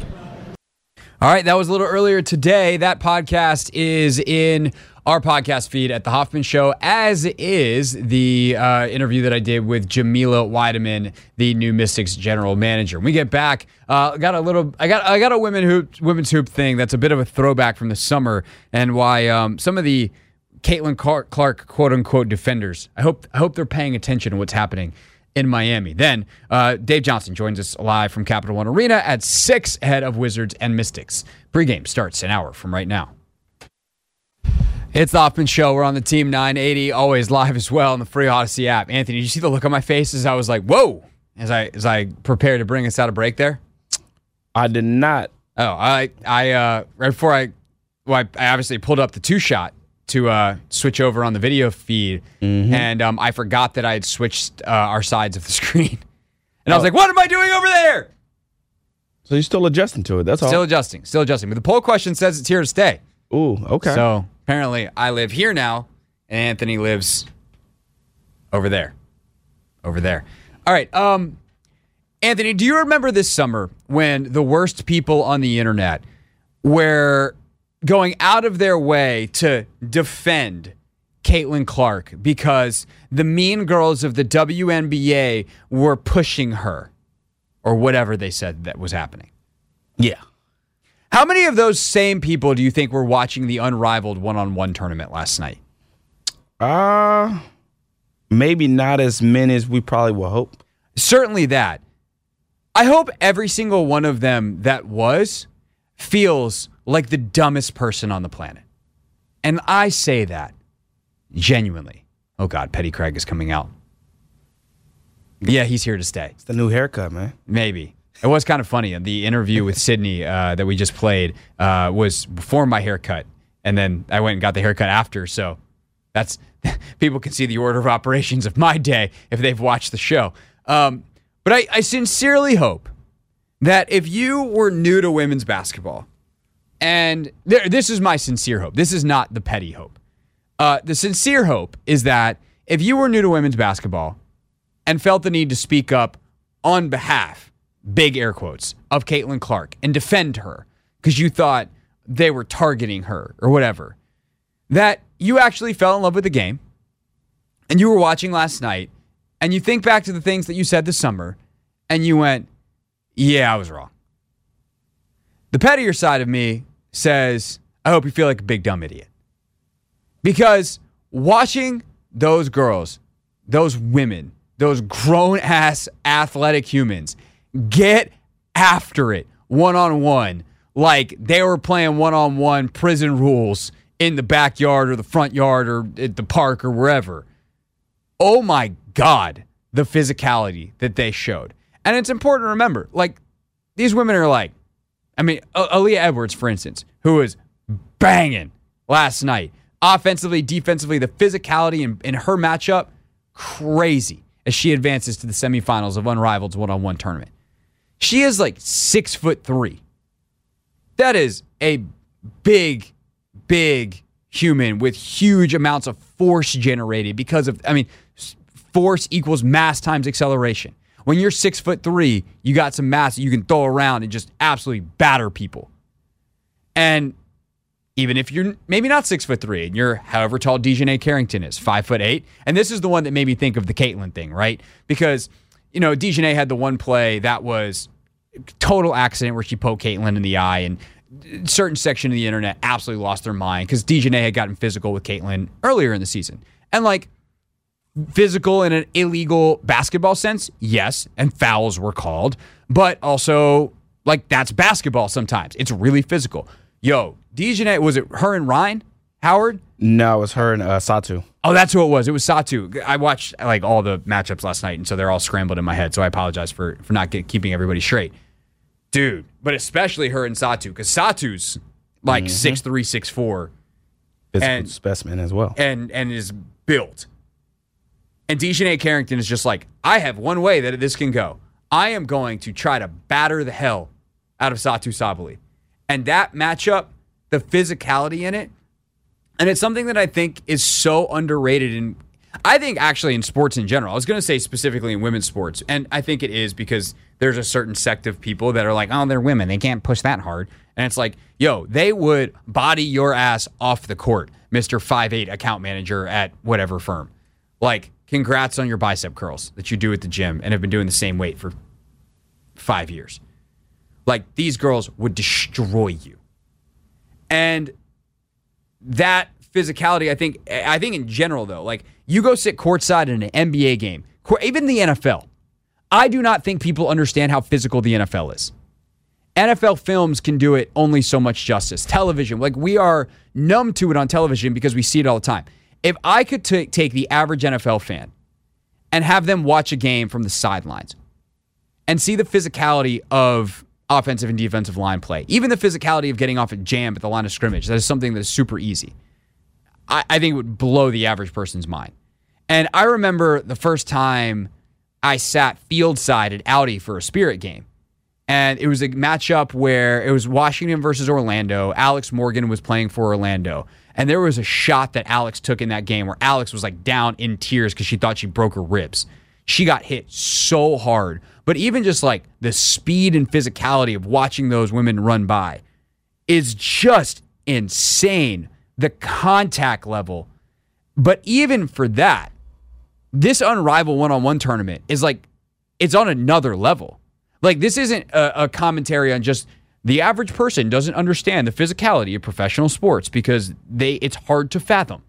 All right, that was a little earlier today. That podcast is in our podcast feed at The Hoffman Show, as is the uh, interview that I did with Jamila Weideman, the new Mystics general manager. When we get back, uh, got a little. I got I got a women hoop, women's hoop thing that's a bit of a throwback from the summer, and why um, some of the Caitlin Clark, quote-unquote, defenders. I hope I hope they're paying attention to what's happening in Miami. Then uh, Dave Johnson joins us live from Capital One Arena at six, ahead of Wizards and Mystics. Pregame starts an hour from right now. It's the Hoffman Show. We're on the Team nine eighty, always live as well on the free Odyssey app. Anthony, did you see the look on my face as I was like, whoa, as I as I prepared to bring us out a break there? I did not. Oh, I, I uh, right before I, well, I obviously pulled up the two-shot to uh, switch over on the video feed, mm-hmm. and um, I forgot that I had switched uh, our sides of the screen. And oh. I was like, what am I doing over there? So you're still adjusting to it, that's all. Still adjusting, still adjusting. But the poll question says it's here to stay. Ooh, okay. So apparently I live here now, and Anthony lives over there. Over there. All right, um, Anthony, do you remember this summer when the worst people on the internet were going out of their way to defend Caitlin Clark because the mean girls of the W N B A were pushing her, or whatever they said that was happening? Yeah. How many of those same people do you think were watching the Unrivaled one-on-one tournament last night? Uh, maybe not as many as we probably would hope. Certainly that. I hope every single one of them that was feels like the dumbest person on the planet. And I say that genuinely. Oh, God, Petty Craig is coming out. Yeah, he's here to stay. It's the new haircut, man. Maybe. It was kind of funny. The interview with Sydney uh, that we just played uh, was before my haircut, and then I went and got the haircut after. So that's people can see the order of operations of my day if they've watched the show. Um, but I, I sincerely hope that if you were new to women's basketball, and there, this is my sincere hope. This is not the petty hope. Uh, the sincere hope is that if you were new to women's basketball and felt the need to speak up on behalf, big air quotes, of Caitlin Clark and defend her because you thought they were targeting her or whatever, that you actually fell in love with the game and you were watching last night and you think back to the things that you said this summer and you went, yeah, I was wrong. The pettier side of me says, I hope you feel like a big dumb idiot. Because watching those girls, those women, those grown-ass athletic humans get after it one-on-one like they were playing one-on-one prison rules in the backyard or the front yard or at the park or wherever. Oh my God, the physicality that they showed. And it's important to remember, like, these women are like, I mean, Aaliyah Edwards, for instance, who was banging last night. Offensively, defensively, the physicality in, in her matchup, crazy as she advances to the semifinals of Unrivaled's one-on-one tournament. She is like six foot three. That is a big, big human with huge amounts of force generated because of, I mean, force equals mass times acceleration. When you're six foot three, you got some mass that you can throw around and just absolutely batter people. And even if you're maybe not six foot three and you're however tall DiJonai Carrington is, five foot eight. And this is the one that made me think of the Caitlyn thing, right? Because, you know, DiJonai had the one play that was total accident where she poked Caitlyn in the eye, and a certain section of the internet absolutely lost their mind because DiJonai had gotten physical with Caitlyn earlier in the season. And like, physical in an illegal basketball sense, yes, and fouls were called, but also, like, that's basketball sometimes. It's really physical. Yo, DiJonai, was it her and Ryan Howard? No, it was her and uh, Satu. Oh, that's who it was. It was Satu. I watched like all the matchups last night, and so they're all scrambled in my head, so I apologize for, for not get, keeping everybody straight. Dude, but especially her and Satu, because Satu's like mm-hmm. six three, six four. Physical and, specimen as well. And, and is built. And DiJonai Carrington is just like, I have one way that this can go. I am going to try to batter the hell out of Satu Sabally. And that matchup, the physicality in it, and it's something that I think is so underrated in, I think actually in sports in general. I was going to say specifically in women's sports, and I think it is because there's a certain sect of people that are like, oh, they're women. They can't push that hard. And it's like, yo, they would body your ass off the court, Mister five eight account manager at whatever firm. Like, congrats on your bicep curls that you do at the gym and have been doing the same weight for five years. Like, these girls would destroy you. And that physicality, I think, I think in general, though, like, you go sit courtside in an N B A game, even the N F L. I do not think people understand how physical the N F L is. N F L films can do it only so much justice. Television, like, we are numb to it on television because we see it all the time. If I could t- take the average N F L fan and have them watch a game from the sidelines and see the physicality of offensive and defensive line play, even the physicality of getting off a jam at the line of scrimmage, that is something that is super easy. I, I think it would blow the average person's mind. And I remember the first time I sat field side at Audi for a Spirit game. And it was a matchup where it was Washington versus Orlando. Alex Morgan was playing for Orlando. And there was a shot that Alex took in that game where Alex was like down in tears because she thought she broke her ribs. She got hit so hard. But even just like the speed and physicality of watching those women run by is just insane. The contact level. But even for that, this Unrivaled one-on-one tournament is like, it's on another level. Like, this isn't a, a commentary on just the average person doesn't understand the physicality of professional sports because they it's hard to fathom.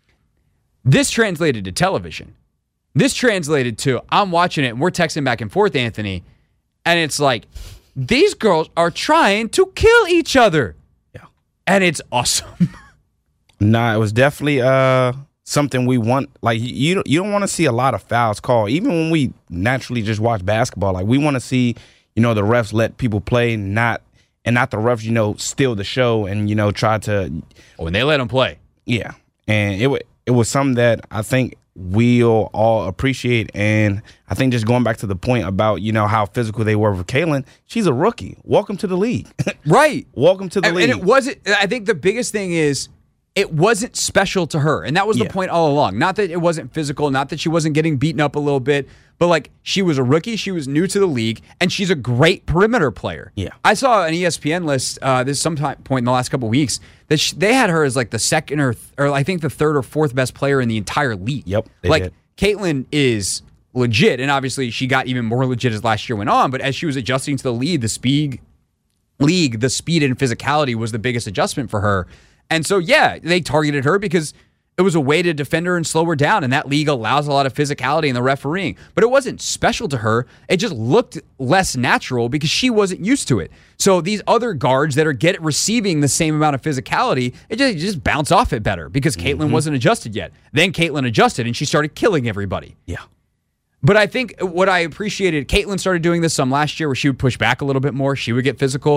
This translated to television. This translated to, I'm watching it and we're texting back and forth, Anthony, and it's like, these girls are trying to kill each other. Yeah. And it's awesome. Nah, it was definitely uh, something we want. Like, you don't, you don't want to see a lot of fouls called. Even when we naturally just watch basketball, like, we want to see, you know, the refs let people play, not and not the refs, you know, steal the show and, you know, try to. When they let them play. Yeah. And it, it was something that I think we'll all appreciate. And I think just going back to the point about, you know, how physical they were with Caitlyn, she's a rookie. Welcome to the league. Right. Welcome to the and, league. And it wasn't, I think the biggest thing is, it wasn't special to her. And that was the yeah. point all along. Not that it wasn't physical, not that she wasn't getting beaten up a little bit, but like, she was a rookie, she was new to the league, and she's a great perimeter player. Yeah. I saw an E S P N list uh, this some time, point in the last couple of weeks that she, they had her as like the second or, th- or I think the third or fourth best player in the entire league. Yep. They like, did. Caitlyn is legit, and obviously she got even more legit as last year went on, but as she was adjusting to the lead, the speed, league, the speed and physicality was the biggest adjustment for her. And so, yeah, they targeted her because it was a way to defend her and slow her down, and that league allows a lot of physicality in the refereeing. But it wasn't special to her. It just looked less natural because she wasn't used to it. So these other guards that are get receiving the same amount of physicality, it just, it just bounce off it better because Caitlyn mm-hmm. wasn't adjusted yet. Then Caitlyn adjusted, and she started killing everybody. Yeah. But I think what I appreciated, Caitlyn started doing this some last year where she would push back a little bit more. She would get physical.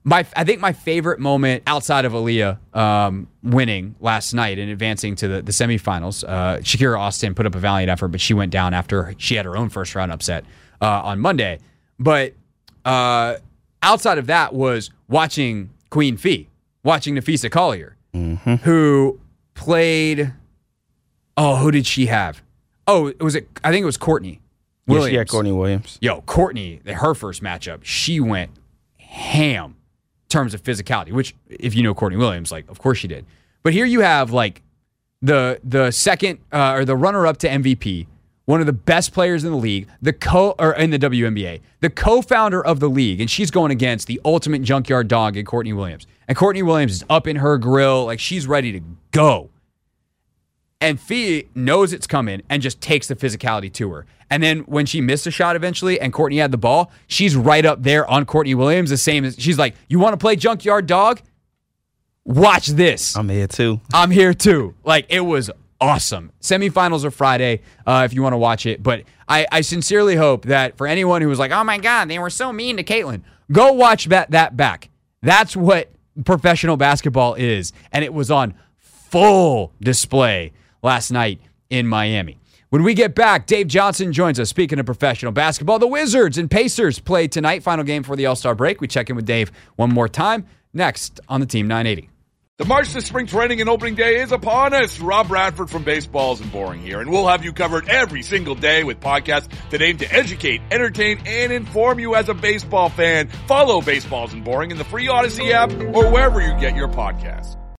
My, I think my favorite moment outside of Aaliyah um, winning last night and advancing to the, the semifinals, uh, Shakira Austin put up a valiant effort, but she went down after she had her own first round upset uh, on Monday. But uh, outside of that was watching Queen Fee, watching Nafisa Collier, mm-hmm. who played, oh, who did she have? Oh, it was it. I think it was Courtney Williams. Yes, she had Courtney Williams. Yo, Courtney, her first matchup, she went ham. Terms of physicality, which if you know Courtney Williams, like of course she did. But here you have like the the second uh, or the runner up to M V P, one of the best players in the league, the co or in the W N B A, the co-founder of the league, and she's going against the ultimate junkyard dog in Courtney Williams. And Courtney Williams is up in her grill, like she's ready to go. And Fee knows it's coming and just takes the physicality to her. And then when she missed a shot eventually and Courtney had the ball, she's right up there on Courtney Williams, the same as she's like, you want to play junkyard dog? Watch this. I'm here too. I'm here too. Like, it was awesome. Semifinals are Friday uh, if you want to watch it. But I, I sincerely hope that for anyone who was like, oh my God, they were so mean to Caitlin, go watch that, that back. That's what professional basketball is. And it was on full display last night in Miami. When we get back, Dave Johnson joins us. Speaking of professional basketball, the Wizards and Pacers play tonight. Final game for the All-Star break. We check in with Dave one more time. Next on the Team nine eighty. The march to spring training and opening day is upon us. Rob Bradford from Baseballs and Boring here, and we'll have you covered every single day with podcasts that aim to educate, entertain, and inform you as a baseball fan. Follow Baseballs and Boring in the free Odyssey app or wherever you get your podcasts.